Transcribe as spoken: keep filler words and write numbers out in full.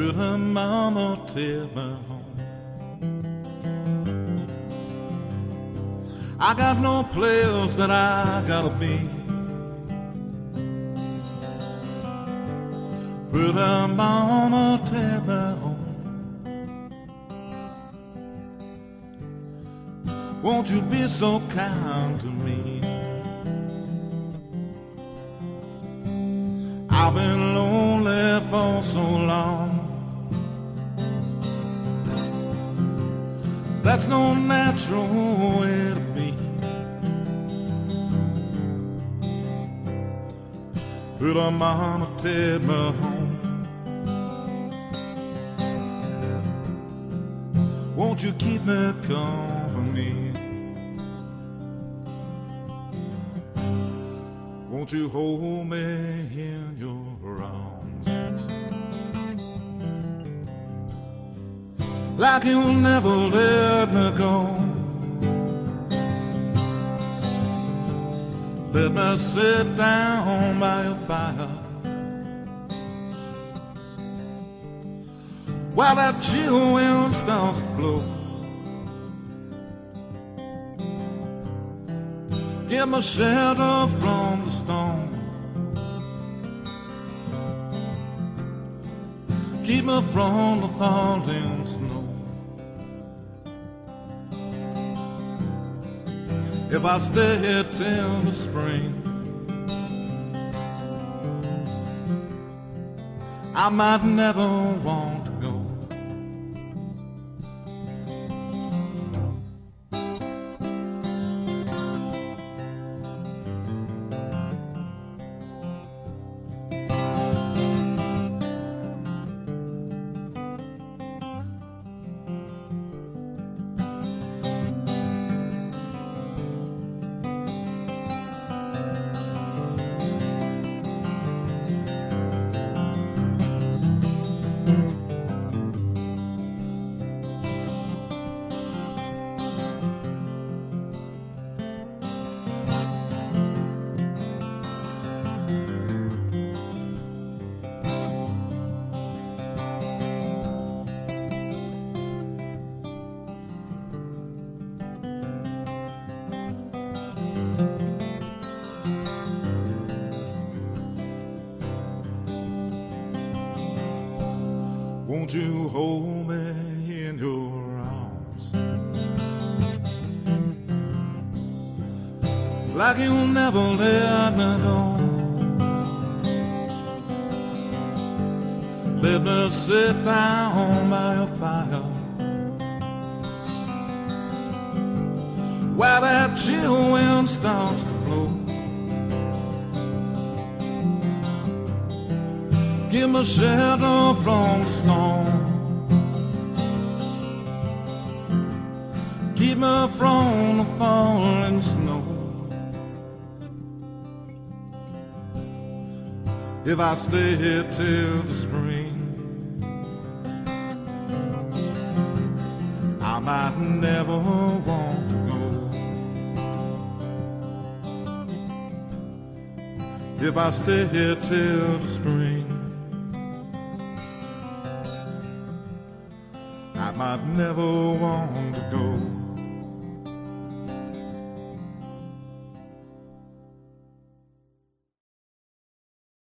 Will her mama take me home? I got no place that I gotta be. Will her mama take me home? Won't you be so kind to me? I've been lonely for so long. That's no natural way to be. Will her mama take me home? Won't you keep me company? Won't you hold me in your arms like you'll never let me go? Let me sit down by your fire while that chill wind starts to blow. Give me shelter from the storm. Keep me from the falling snow. If I stay here till the spring, I might never want to go. Won't you hold me in your arms like you'll never let me go? Let me sit down by your fire while that chill wind starts to blow. Give me shelter from the storm. Keep me from the falling snow. If I stay here till the spring, I might never want to go. If I stay here till the spring, I might never want to go.